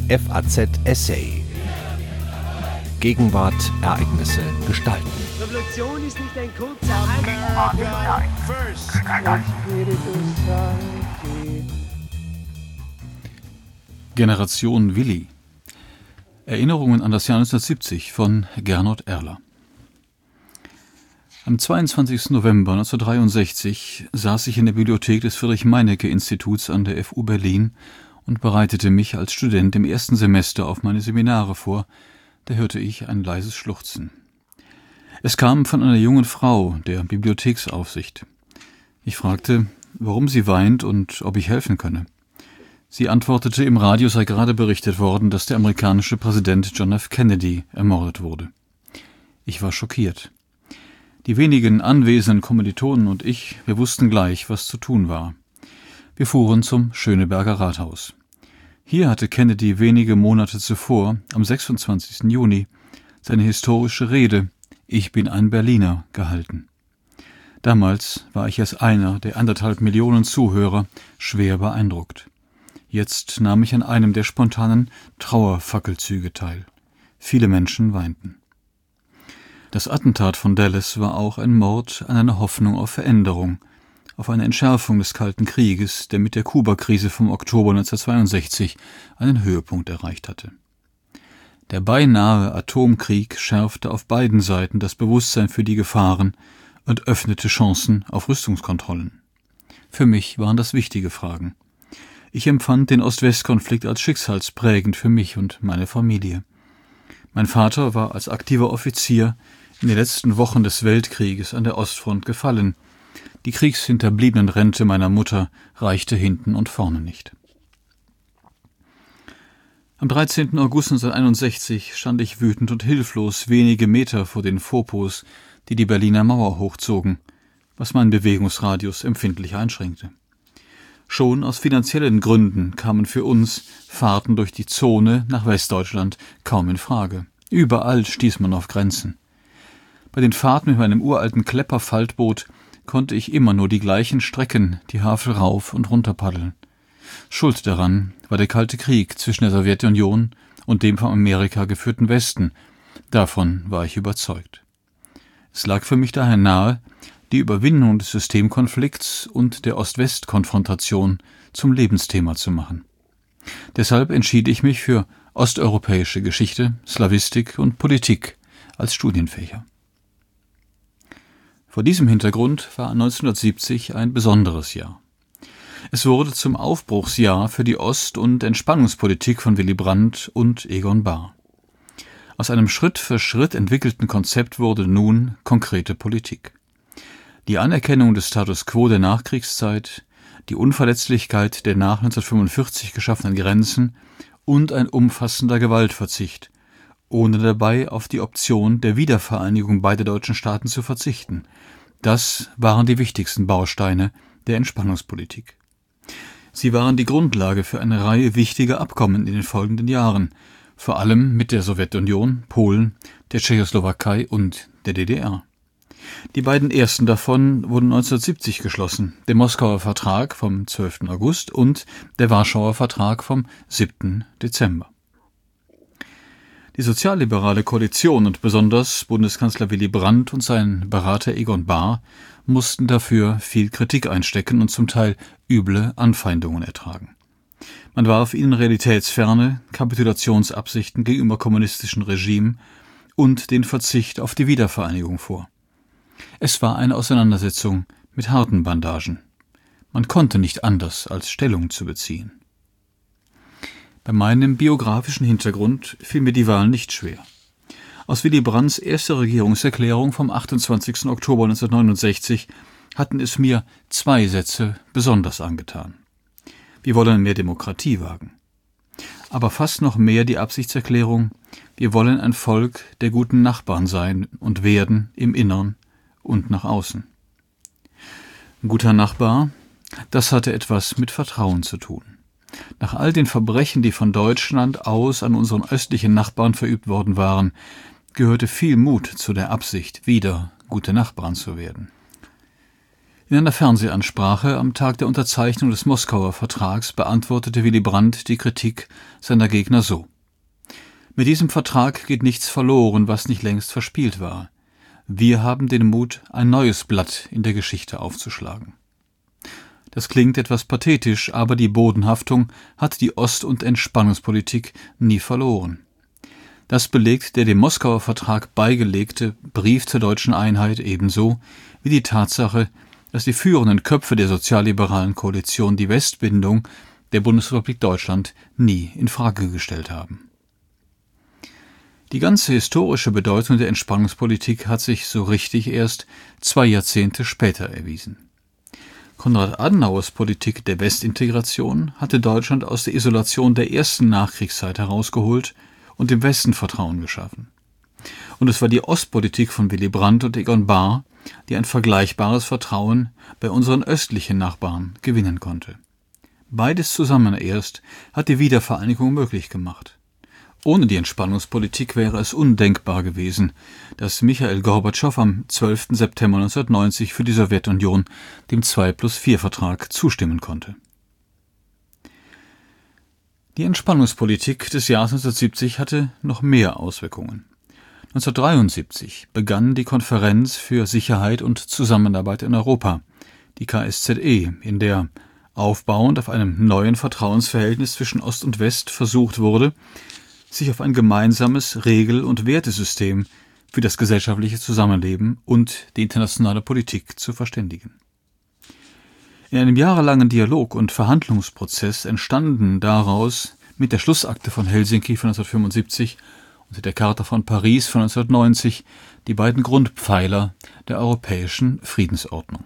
FAZ Essay. Gegenwart, Ereignisse, Gestalten. Revolution ist nicht ein kurzer Generation Willi. Erinnerungen an das Jahr 1970 von Gernot Erler. Am 22. November 1963 saß ich in der Bibliothek des Friedrich-Meinecke-Instituts an der FU Berlin und bereitete mich als Student im ersten Semester auf meine Seminare vor. Da hörte ich ein leises Schluchzen. Es kam von einer jungen Frau, der Bibliotheksaufsicht. Ich fragte, warum sie weint und ob ich helfen könne. Sie antwortete, im Radio sei gerade berichtet worden, dass der amerikanische Präsident John F. Kennedy ermordet wurde. Ich war schockiert. Die wenigen anwesenden Kommilitonen und ich, wir wussten gleich, was zu tun war. Wir fuhren zum Schöneberger Rathaus. Hier hatte Kennedy wenige Monate zuvor, am 26. Juni, seine historische Rede »Ich bin ein Berliner« gehalten. Damals war ich als einer der 1,5 Millionen Zuhörer schwer beeindruckt. Jetzt nahm ich an einem der spontanen Trauerfackelzüge teil. Viele Menschen weinten. Das Attentat von Dallas war auch ein Mord an einer Hoffnung auf Veränderung, auf eine Entschärfung des Kalten Krieges, der mit der Kuba-Krise vom Oktober 1962 einen Höhepunkt erreicht hatte. Der beinahe Atomkrieg schärfte auf beiden Seiten das Bewusstsein für die Gefahren und öffnete Chancen auf Rüstungskontrollen. Für mich waren das wichtige Fragen. Ich empfand den Ost-West-Konflikt als schicksalsprägend für mich und meine Familie. Mein Vater war als aktiver Offizier in den letzten Wochen des Weltkrieges an der Ostfront gefallen. Die kriegshinterbliebenen Rente meiner Mutter reichte hinten und vorne nicht. Am 13. August 1961 stand ich wütend und hilflos wenige Meter vor den Fauxpots, die die Berliner Mauer hochzogen, was meinen Bewegungsradius empfindlich einschränkte. Schon aus finanziellen Gründen kamen für uns Fahrten durch die Zone nach Westdeutschland kaum in Frage. Überall stieß man auf Grenzen. Bei den Fahrten mit meinem uralten Klepperfaltboot konnte ich immer nur die gleichen Strecken, die Havel rauf und runter paddeln. Schuld daran war der Kalte Krieg zwischen der Sowjetunion und dem von Amerika geführten Westen. Davon war ich überzeugt. Es lag für mich daher nahe, die Überwindung des Systemkonflikts und der Ost-West-Konfrontation zum Lebensthema zu machen. Deshalb entschied ich mich für osteuropäische Geschichte, Slawistik und Politik als Studienfächer. Vor diesem Hintergrund war 1970 ein besonderes Jahr. Es wurde zum Aufbruchsjahr für die Ost- und Entspannungspolitik von Willy Brandt und Egon Bahr. Aus einem Schritt für Schritt entwickelten Konzept wurde nun konkrete Politik. Die Anerkennung des Status quo der Nachkriegszeit, die Unverletzlichkeit der nach 1945 geschaffenen Grenzen und ein umfassender Gewaltverzicht, ohne dabei auf die Option der Wiedervereinigung beider deutschen Staaten zu verzichten. Das waren die wichtigsten Bausteine der Entspannungspolitik. Sie waren die Grundlage für eine Reihe wichtiger Abkommen in den folgenden Jahren, vor allem mit der Sowjetunion, Polen, der Tschechoslowakei und der DDR. Die beiden ersten davon wurden 1970 geschlossen, der Moskauer Vertrag vom 12. August und der Warschauer Vertrag vom 7. Dezember. Die sozialliberale Koalition und besonders Bundeskanzler Willy Brandt und sein Berater Egon Bahr mussten dafür viel Kritik einstecken und zum Teil üble Anfeindungen ertragen. Man warf ihnen realitätsferne Kapitulationsabsichten gegenüber kommunistischen Regimen und den Verzicht auf die Wiedervereinigung vor. Es war eine Auseinandersetzung mit harten Bandagen. Man konnte nicht anders, als Stellung zu beziehen. Bei meinem biografischen Hintergrund fiel mir die Wahl nicht schwer. Aus Willy Brandts erster Regierungserklärung vom 28. Oktober 1969 hatten es mir 2 Sätze besonders angetan. Wir wollen mehr Demokratie wagen. Aber fast noch mehr die Absichtserklärung, wir wollen ein Volk der guten Nachbarn sein und werden im Innern und nach außen. Ein guter Nachbar, das hatte etwas mit Vertrauen zu tun. Nach all den Verbrechen, die von Deutschland aus an unseren östlichen Nachbarn verübt worden waren, gehörte viel Mut zu der Absicht, wieder gute Nachbarn zu werden. In einer Fernsehansprache am Tag der Unterzeichnung des Moskauer Vertrags beantwortete Willy Brandt die Kritik seiner Gegner so: Mit diesem Vertrag geht nichts verloren, was nicht längst verspielt war. Wir haben den Mut, ein neues Blatt in der Geschichte aufzuschlagen. Das klingt etwas pathetisch, aber die Bodenhaftung hat die Ost- und Entspannungspolitik nie verloren. Das belegt der dem Moskauer Vertrag beigelegte Brief zur deutschen Einheit ebenso wie die Tatsache, dass die führenden Köpfe der sozialliberalen Koalition die Westbindung der Bundesrepublik Deutschland nie in Frage gestellt haben. Die ganze historische Bedeutung der Entspannungspolitik hat sich so richtig erst 2 Jahrzehnte später erwiesen. Konrad Adenauers Politik der Westintegration hatte Deutschland aus der Isolation der ersten Nachkriegszeit herausgeholt und dem Westen Vertrauen geschaffen. Und es war die Ostpolitik von Willy Brandt und Egon Bahr, die ein vergleichbares Vertrauen bei unseren östlichen Nachbarn gewinnen konnte. Beides zusammen erst hat die Wiedervereinigung möglich gemacht. Ohne die Entspannungspolitik wäre es undenkbar gewesen, dass Michail Gorbatschow am 12. September 1990 für die Sowjetunion dem 2+4-Vertrag zustimmen konnte. Die Entspannungspolitik des Jahres 1970 hatte noch mehr Auswirkungen. 1973 begann die Konferenz für Sicherheit und Zusammenarbeit in Europa, die KSZE, in der aufbauend auf einem neuen Vertrauensverhältnis zwischen Ost und West versucht wurde, sich auf ein gemeinsames Regel- und Wertesystem für das gesellschaftliche Zusammenleben und die internationale Politik zu verständigen. In einem jahrelangen Dialog- und Verhandlungsprozess entstanden daraus mit der Schlussakte von Helsinki von 1975 und der Charta von Paris von 1990 die beiden Grundpfeiler der europäischen Friedensordnung.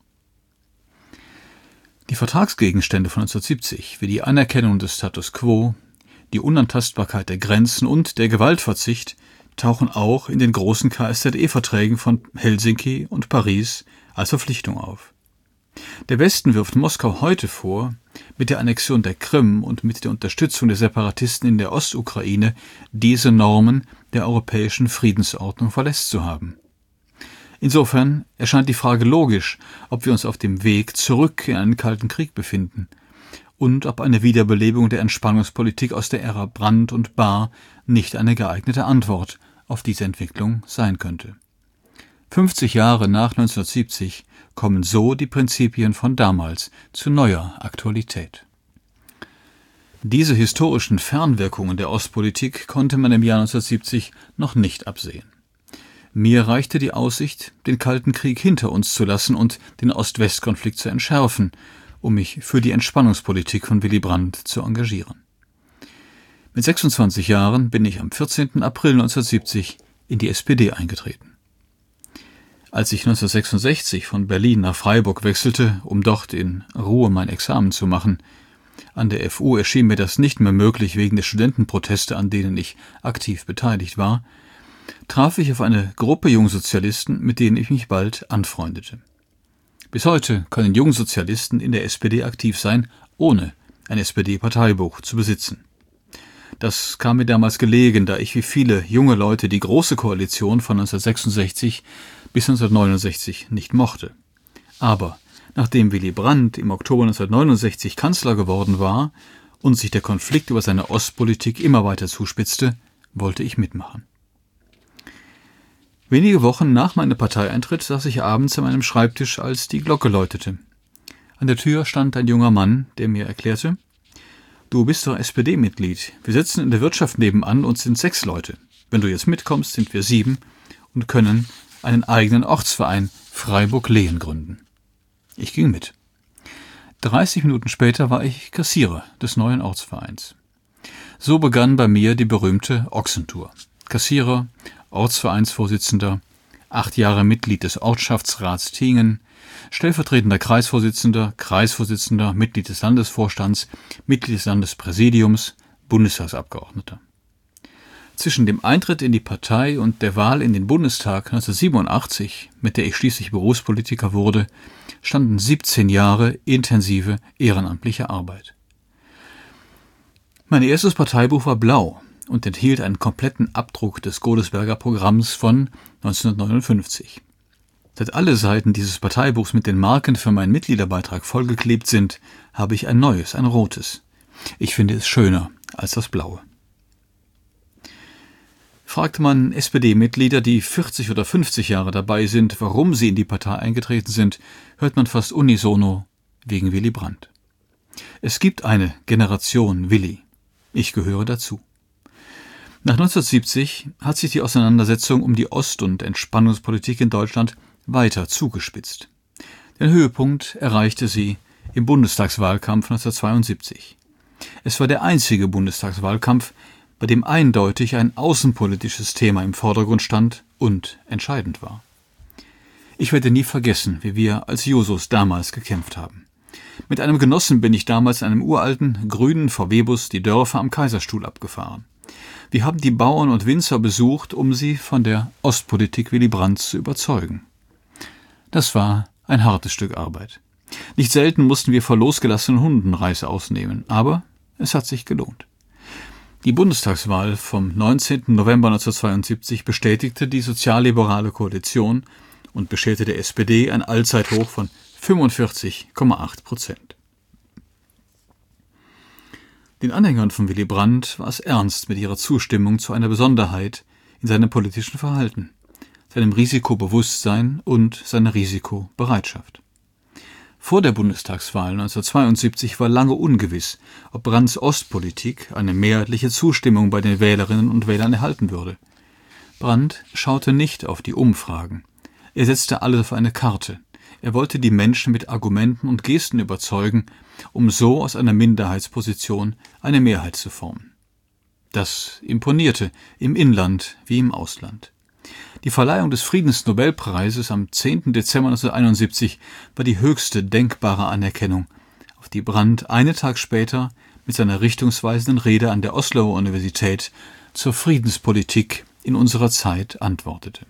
Die Vertragsgegenstände von 1970, wie die Anerkennung des Status quo, die Unantastbarkeit der Grenzen und der Gewaltverzicht, tauchen auch in den großen KSZE-Verträgen von Helsinki und Paris als Verpflichtung auf. Der Westen wirft Moskau heute vor, mit der Annexion der Krim und mit der Unterstützung der Separatisten in der Ostukraine diese Normen der europäischen Friedensordnung verletzt zu haben. Insofern erscheint die Frage logisch, ob wir uns auf dem Weg zurück in einen Kalten Krieg befinden und ob eine Wiederbelebung der Entspannungspolitik aus der Ära Brandt und Bahr nicht eine geeignete Antwort auf diese Entwicklung sein könnte. 50 Jahre nach 1970 kommen so die Prinzipien von damals zu neuer Aktualität. Diese historischen Fernwirkungen der Ostpolitik konnte man im Jahr 1970 noch nicht absehen. Mir reichte die Aussicht, den Kalten Krieg hinter uns zu lassen und den Ost-West-Konflikt zu entschärfen, um mich für die Entspannungspolitik von Willy Brandt zu engagieren. Mit 26 Jahren bin ich am 14. April 1970 in die SPD eingetreten. Als ich 1966 von Berlin nach Freiburg wechselte, um dort in Ruhe mein Examen zu machen, an der FU erschien mir das nicht mehr möglich wegen der Studentenproteste, an denen ich aktiv beteiligt war, traf ich auf eine Gruppe Jungsozialisten, mit denen ich mich bald anfreundete. Bis heute können Jungsozialisten in der SPD aktiv sein, ohne ein SPD-Parteibuch zu besitzen. Das kam mir damals gelegen, da ich wie viele junge Leute die Große Koalition von 1966 bis 1969 nicht mochte. Aber nachdem Willy Brandt im Oktober 1969 Kanzler geworden war und sich der Konflikt über seine Ostpolitik immer weiter zuspitzte, wollte ich mitmachen. Wenige Wochen nach meinem Parteieintritt saß ich abends an meinem Schreibtisch, als die Glocke läutete. An der Tür stand ein junger Mann, der mir erklärte: »Du bist doch SPD-Mitglied. Wir sitzen in der Wirtschaft nebenan und sind 6 Leute. Wenn du jetzt mitkommst, sind wir 7 und können einen eigenen Ortsverein Freiburg-Lehen gründen.« Ich ging mit. 30 Minuten später war ich Kassierer des neuen Ortsvereins. So begann bei mir die berühmte Ochsentour. Kassierer, Ortsvereinsvorsitzender, 8 Jahre Mitglied des Ortschaftsrats Tingen, stellvertretender Kreisvorsitzender, Mitglied des Landesvorstands, Mitglied des Landespräsidiums, Bundestagsabgeordneter. Zwischen dem Eintritt in die Partei und der Wahl in den Bundestag 1987, mit der ich schließlich Berufspolitiker wurde, standen 17 Jahre intensive ehrenamtliche Arbeit. Mein erstes Parteibuch war blau und enthielt einen kompletten Abdruck des Godesberger Programms von 1959. Seit alle Seiten dieses Parteibuchs mit den Marken für meinen Mitgliederbeitrag vollgeklebt sind, habe ich ein neues, ein rotes. Ich finde es schöner als das blaue. Fragt man SPD-Mitglieder, die 40 oder 50 Jahre dabei sind, warum sie in die Partei eingetreten sind, hört man fast unisono wegen Willy Brandt. Es gibt eine Generation Willy. Ich gehöre dazu. Nach 1970 hat sich die Auseinandersetzung um die Ost- und Entspannungspolitik in Deutschland weiter zugespitzt. Den Höhepunkt erreichte sie im Bundestagswahlkampf 1972. Es war der einzige Bundestagswahlkampf, bei dem eindeutig ein außenpolitisches Thema im Vordergrund stand und entscheidend war. Ich werde nie vergessen, wie wir als Jusos damals gekämpft haben. Mit einem Genossen bin ich damals in einem uralten, grünen VW-Bus die Dörfer am Kaiserstuhl abgefahren. Wir haben die Bauern und Winzer besucht, um sie von der Ostpolitik Willy Brandts zu überzeugen. Das war ein hartes Stück Arbeit. Nicht selten mussten wir vor losgelassenen Hunden Reis ausnehmen, aber es hat sich gelohnt. Die Bundestagswahl vom 19. November 1972 bestätigte die sozialliberale Koalition und bescherte der SPD ein Allzeithoch von 45,8%. Den Anhängern von Willy Brandt war es ernst mit ihrer Zustimmung zu einer Besonderheit in seinem politischen Verhalten, seinem Risikobewusstsein und seiner Risikobereitschaft. Vor der Bundestagswahl 1972 war lange ungewiss, ob Brandts Ostpolitik eine mehrheitliche Zustimmung bei den Wählerinnen und Wählern erhalten würde. Brandt schaute nicht auf die Umfragen. Er setzte alles auf eine Karte. Er wollte die Menschen mit Argumenten und Gesten überzeugen, um so aus einer Minderheitsposition eine Mehrheit zu formen. Das imponierte, im Inland wie im Ausland. Die Verleihung des Friedensnobelpreises am 10. Dezember 1971 war die höchste denkbare Anerkennung, auf die Brandt einen Tag später mit seiner richtungsweisenden Rede an der Osloer Universität zur Friedenspolitik in unserer Zeit antwortete.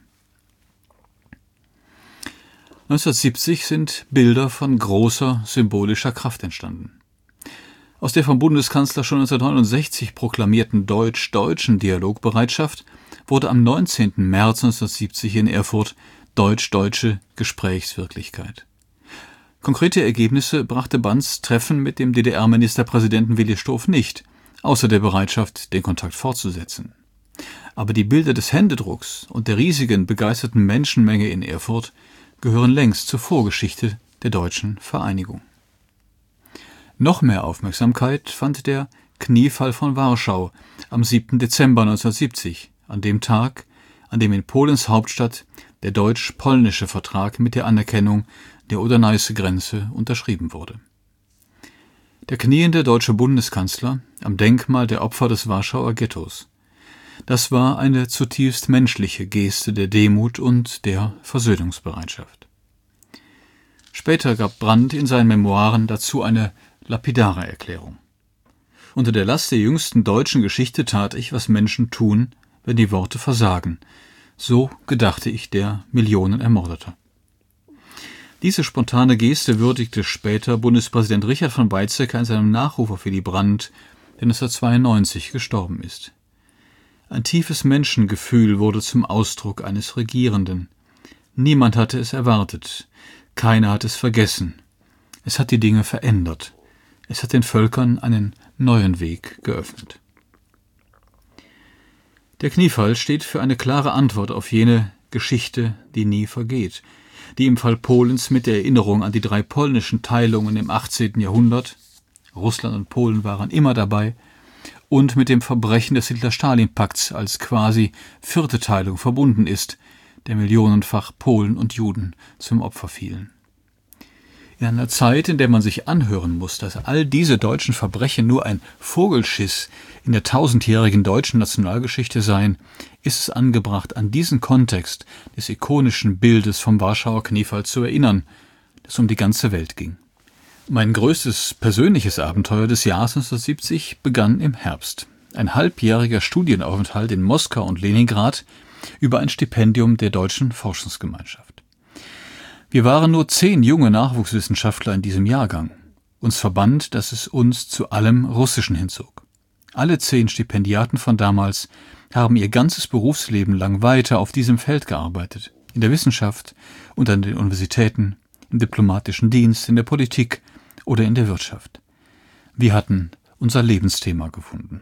1970 sind Bilder von großer symbolischer Kraft entstanden. Aus der vom Bundeskanzler schon 1969 proklamierten deutsch-deutschen Dialogbereitschaft wurde am 19. März 1970 in Erfurt deutsch-deutsche Gesprächswirklichkeit. Konkrete Ergebnisse brachte Brandts Treffen mit dem DDR-Ministerpräsidenten Willi Stoph nicht, außer der Bereitschaft, den Kontakt fortzusetzen. Aber die Bilder des Händedrucks und der riesigen, begeisterten Menschenmenge in Erfurt gehören längst zur Vorgeschichte der deutschen Vereinigung. Noch mehr Aufmerksamkeit fand der Kniefall von Warschau am 7. Dezember 1970, an dem Tag, an dem in Polens Hauptstadt der deutsch-polnische Vertrag mit der Anerkennung der Oder-Neiße-Grenze unterschrieben wurde. Der kniende deutsche Bundeskanzler am Denkmal der Opfer des Warschauer Ghettos. Das war eine zutiefst menschliche Geste der Demut und der Versöhnungsbereitschaft. Später gab Brandt in seinen Memoiren dazu eine lapidare Erklärung. Unter der Last der jüngsten deutschen Geschichte tat ich, was Menschen tun, wenn die Worte versagen. So gedachte ich der Millionen Ermordeter. Diese spontane Geste würdigte später Bundespräsident Richard von Weizsäcker in seinem Nachruf auf Willy Brandt, der 1992 gestorben ist. Ein tiefes Menschengefühl wurde zum Ausdruck eines Regierenden. Niemand hatte es erwartet. Keiner hat es vergessen. Es hat die Dinge verändert. Es hat den Völkern einen neuen Weg geöffnet. Der Kniefall steht für eine klare Antwort auf jene Geschichte, die nie vergeht, die im Fall Polens mit der Erinnerung an die 3 polnischen Teilungen im 18. Jahrhundert, Russland und Polen waren immer dabei, und mit dem Verbrechen des Hitler-Stalin-Pakts als quasi 4. Teilung verbunden ist, der millionenfach Polen und Juden zum Opfer fielen. In einer Zeit, in der man sich anhören muss, dass all diese deutschen Verbrechen nur ein Vogelschiss in der 1000-jährigen deutschen Nationalgeschichte seien, ist es angebracht, an diesen Kontext des ikonischen Bildes vom Warschauer Kniefall zu erinnern, das um die ganze Welt ging. Mein größtes persönliches Abenteuer des Jahres 1970 begann im Herbst. Ein halbjähriger Studienaufenthalt in Moskau und Leningrad über ein Stipendium der Deutschen Forschungsgemeinschaft. Wir waren nur 10 junge Nachwuchswissenschaftler in diesem Jahrgang. Uns verband, dass es uns zu allem Russischen hinzog. Alle 10 Stipendiaten von damals haben ihr ganzes Berufsleben lang weiter auf diesem Feld gearbeitet. in der Wissenschaft und an den Universitäten, im diplomatischen Dienst, in der Politik oder in der Wirtschaft. Wir hatten unser Lebensthema gefunden.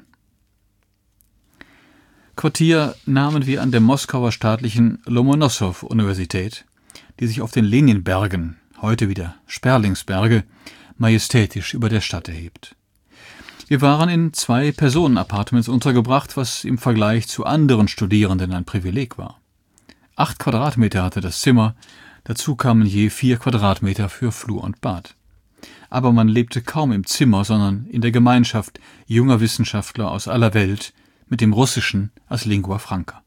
Quartier nahmen wir an der Moskauer staatlichen Lomonossow-Universität, die sich auf den Leninbergen, heute wieder Sperlingsberge, majestätisch über der Stadt erhebt. Wir waren in 2-Personen-Appartements untergebracht, was im Vergleich zu anderen Studierenden ein Privileg war. 8 Quadratmeter hatte das Zimmer, dazu kamen je 4 Quadratmeter für Flur und Bad. Aber man lebte kaum im Zimmer, sondern in der Gemeinschaft junger Wissenschaftler aus aller Welt mit dem Russischen als Lingua Franca.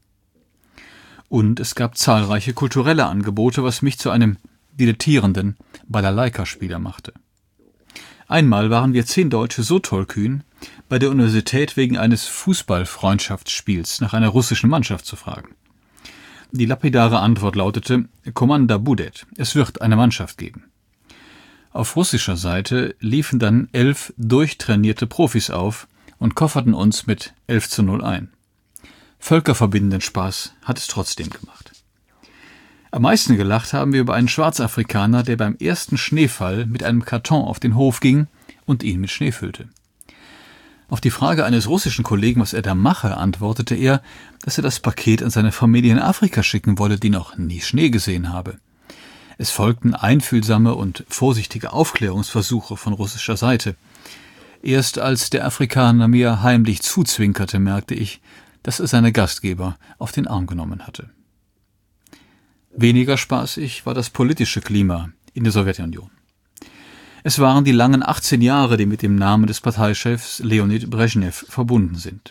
Und es gab zahlreiche kulturelle Angebote, was mich zu einem dilettierenden Balalaika-Spieler machte. Einmal waren wir 10 Deutsche so tollkühn, bei der Universität wegen eines Fußball-Freundschaftsspiels nach einer russischen Mannschaft zu fragen. Die lapidare Antwort lautete: Komanda Budet, es wird eine Mannschaft geben. Auf russischer Seite liefen dann 11 durchtrainierte Profis auf und kofferten uns mit 11:0 ein. Völkerverbindenden Spaß hat es trotzdem gemacht. Am meisten gelacht haben wir über einen Schwarzafrikaner, der beim ersten Schneefall mit einem Karton auf den Hof ging und ihn mit Schnee füllte. Auf die Frage eines russischen Kollegen, was er da mache, antwortete er, dass er das Paket an seine Familie in Afrika schicken wolle, die noch nie Schnee gesehen habe. Es folgten einfühlsame und vorsichtige Aufklärungsversuche von russischer Seite. Erst als der Afrikaner mir heimlich zuzwinkerte, merkte ich, dass er seine Gastgeber auf den Arm genommen hatte. Weniger spaßig war das politische Klima in der Sowjetunion. Es waren die langen 18 Jahre, die mit dem Namen des Parteichefs Leonid Brezhnev verbunden sind.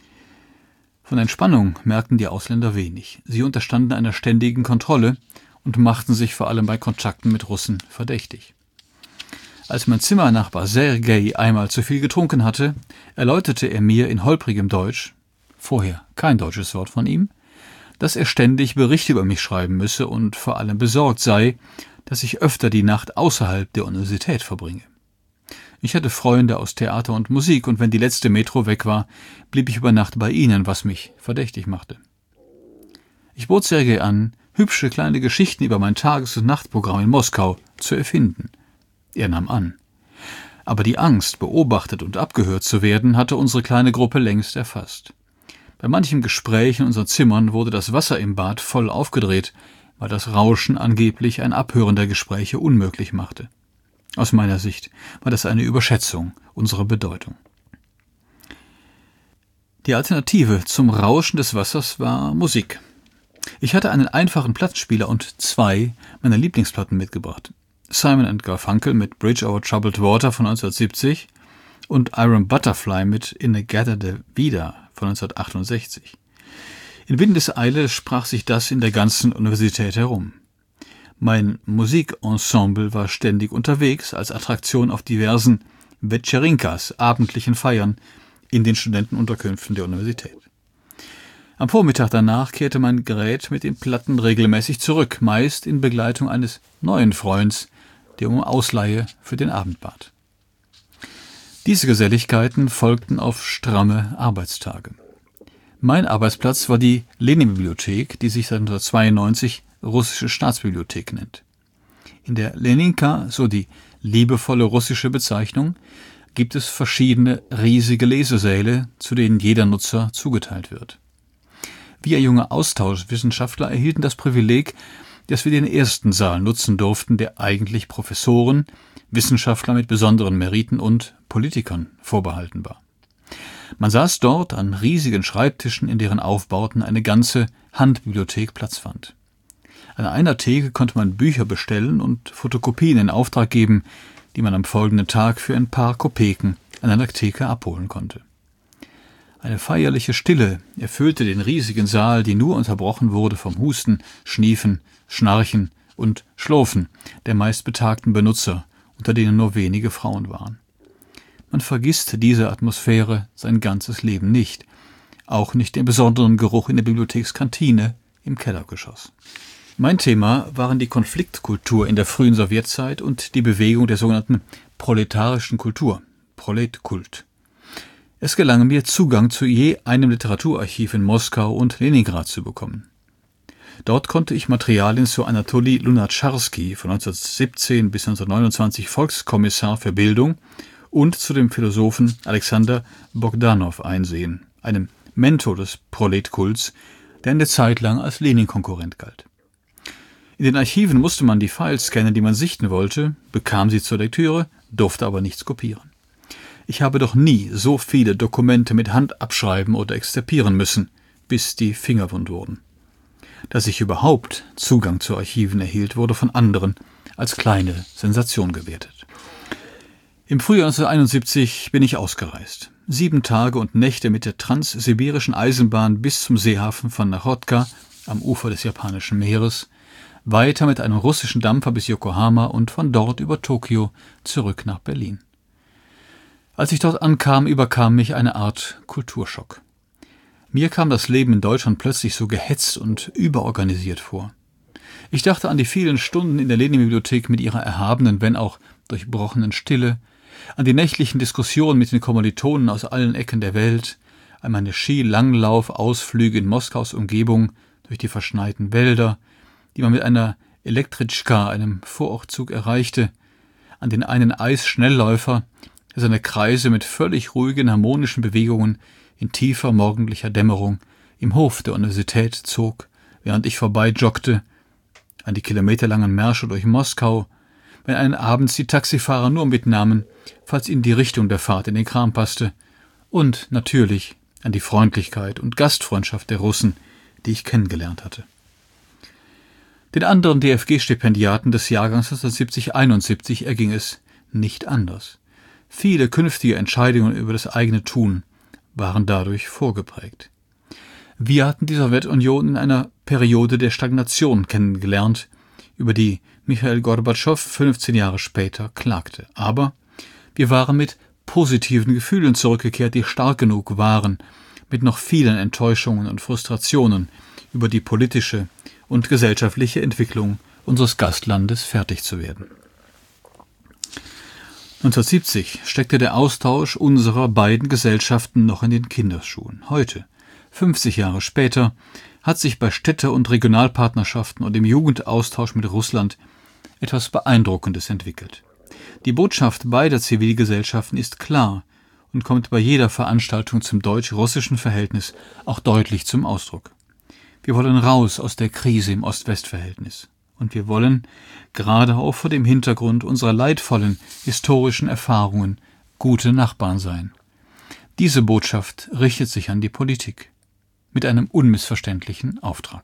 Von Entspannung merkten die Ausländer wenig. Sie unterstanden einer ständigen Kontrolle und machten sich vor allem bei Kontakten mit Russen verdächtig. Als mein Zimmernachbar Sergei einmal zu viel getrunken hatte, erläuterte er mir in holprigem Deutsch, vorher kein deutsches Wort von ihm, dass er ständig Berichte über mich schreiben müsse und vor allem besorgt sei, dass ich öfter die Nacht außerhalb der Universität verbringe. Ich hatte Freunde aus Theater und Musik, und wenn die letzte Metro weg war, blieb ich über Nacht bei ihnen, was mich verdächtig machte. Ich bot Sergei an, hübsche kleine Geschichten über mein Tages- und Nachtprogramm in Moskau zu erfinden. Er nahm an. Aber die Angst, beobachtet und abgehört zu werden, hatte unsere kleine Gruppe längst erfasst. Bei manchem Gespräch in unseren Zimmern wurde das Wasser im Bad voll aufgedreht, weil das Rauschen angeblich ein Abhören der Gespräche unmöglich machte. Aus meiner Sicht war das eine Überschätzung unserer Bedeutung. Die Alternative zum Rauschen des Wassers war Musik. Ich hatte einen einfachen Plattenspieler und 2 meiner Lieblingsplatten mitgebracht. Simon & Garfunkel mit Bridge Over Troubled Water von 1970 und Iron Butterfly mit In a Gather de Vida von 1968. In Windeseile sprach sich das in der ganzen Universität herum. Mein Musikensemble war ständig unterwegs als Attraktion auf diversen Večerinkas, abendlichen Feiern in den Studentenunterkünften der Universität. Am Vormittag danach kehrte mein Gerät mit den Platten regelmäßig zurück, meist in Begleitung eines neuen Freunds, der um Ausleihe für den Abend bat. Diese Geselligkeiten folgten auf stramme Arbeitstage. Mein Arbeitsplatz war die Lenin-Bibliothek, die sich seit 1992 Russische Staatsbibliothek nennt. In der Leninka, so die liebevolle russische Bezeichnung, gibt es verschiedene riesige Lesesäle, zu denen jeder Nutzer zugeteilt wird. Wir junge Austauschwissenschaftler erhielten das Privileg, dass wir den ersten Saal nutzen durften, der eigentlich Professoren, Wissenschaftler mit besonderen Meriten und Politikern vorbehalten war. Man saß dort an riesigen Schreibtischen, in deren Aufbauten eine ganze Handbibliothek Platz fand. An einer Theke konnte man Bücher bestellen und Fotokopien in Auftrag geben, die man am folgenden Tag für ein paar Kopeken an einer Theke abholen konnte. Eine feierliche Stille erfüllte den riesigen Saal, die nur unterbrochen wurde vom Husten, Schniefen, Schnarchen und Schlurfen der meist betagten Benutzer, unter denen nur wenige Frauen waren. Man vergisst diese Atmosphäre sein ganzes Leben nicht, auch nicht den besonderen Geruch in der Bibliothekskantine im Kellergeschoss. Mein Thema waren die Konfliktkultur in der frühen Sowjetzeit und die Bewegung der sogenannten proletarischen Kultur, Proletkult. Es gelang mir, Zugang zu je einem Literaturarchiv in Moskau und Leningrad zu bekommen. Dort konnte ich Materialien zu Anatoli Lunacharsky, von 1917 bis 1929 Volkskommissar für Bildung, und zu dem Philosophen Alexander Bogdanow einsehen, einem Mentor des Proletkults, der eine Zeit lang als Lenin-Konkurrent galt. In den Archiven musste man die Files scannen, die man sichten wollte, bekam sie zur Lektüre, durfte aber nichts kopieren. Ich habe doch nie so viele Dokumente mit Hand abschreiben oder exzerpieren müssen, bis die Finger wund wurden. Dass ich überhaupt Zugang zu Archiven erhielt, wurde von anderen als kleine Sensation gewertet. Im Frühjahr 1971 bin ich ausgereist. 7 Tage und Nächte mit der transsibirischen Eisenbahn bis zum Seehafen von Nachotka am Ufer des Japanischen Meeres, weiter mit einem russischen Dampfer bis Yokohama und von dort über Tokio zurück nach Berlin. Als ich dort ankam, überkam mich eine Art Kulturschock. Mir kam das Leben in Deutschland plötzlich so gehetzt und überorganisiert vor. Ich dachte an die vielen Stunden in der Lenin-Bibliothek mit ihrer erhabenen, wenn auch durchbrochenen Stille, an die nächtlichen Diskussionen mit den Kommilitonen aus allen Ecken der Welt, an meine Skilanglauf-Ausflüge in Moskaus Umgebung durch die verschneiten Wälder, die man mit einer Elektritschka, einem Vorortzug, erreichte, an den einen Eisschnellläufer, der seine Kreise mit völlig ruhigen, harmonischen Bewegungen in tiefer morgendlicher Dämmerung im Hof der Universität zog, während ich vorbeijoggte, an die kilometerlangen Märsche durch Moskau, wenn einen abends die Taxifahrer nur mitnahmen, falls ihnen die Richtung der Fahrt in den Kram passte, und natürlich an die Freundlichkeit und Gastfreundschaft der Russen, die ich kennengelernt hatte. Den anderen DFG-Stipendiaten des Jahrgangs 1970-71 erging es nicht anders. Viele künftige Entscheidungen über das eigene Tun waren dadurch vorgeprägt. Wir hatten die Sowjetunion in einer Periode der Stagnation kennengelernt, über die Michail Gorbatschow 15 Jahre später klagte. Aber wir waren mit positiven Gefühlen zurückgekehrt, die stark genug waren, mit noch vielen Enttäuschungen und Frustrationen über die politische und gesellschaftliche Entwicklung unseres Gastlandes fertig zu werden. 1970 steckte der Austausch unserer beiden Gesellschaften noch in den Kinderschuhen. Heute, 50 Jahre später, hat sich bei Städte- und Regionalpartnerschaften und im Jugendaustausch mit Russland etwas Beeindruckendes entwickelt. Die Botschaft beider Zivilgesellschaften ist klar und kommt bei jeder Veranstaltung zum deutsch-russischen Verhältnis auch deutlich zum Ausdruck. Wir wollen raus aus der Krise im Ost-West-Verhältnis. Und wir wollen, gerade auch vor dem Hintergrund unserer leidvollen historischen Erfahrungen, gute Nachbarn sein. Diese Botschaft richtet sich an die Politik mit einem unmissverständlichen Auftrag.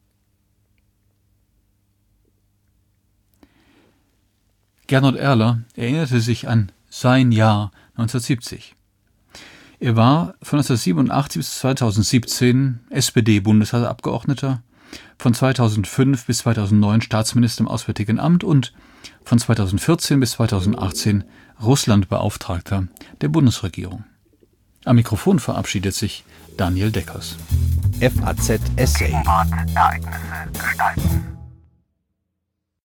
Gernot Erler erinnerte sich an sein Jahr 1970. Er war von 1987 bis 2017 SPD-Bundestagsabgeordneter, von 2005 bis 2009 Staatsminister im Auswärtigen Amt und von 2014 bis 2018 Russlandbeauftragter der Bundesregierung. Am Mikrofon verabschiedet sich Daniel Deckers. FAZ Essay. Ereignisse gestalten.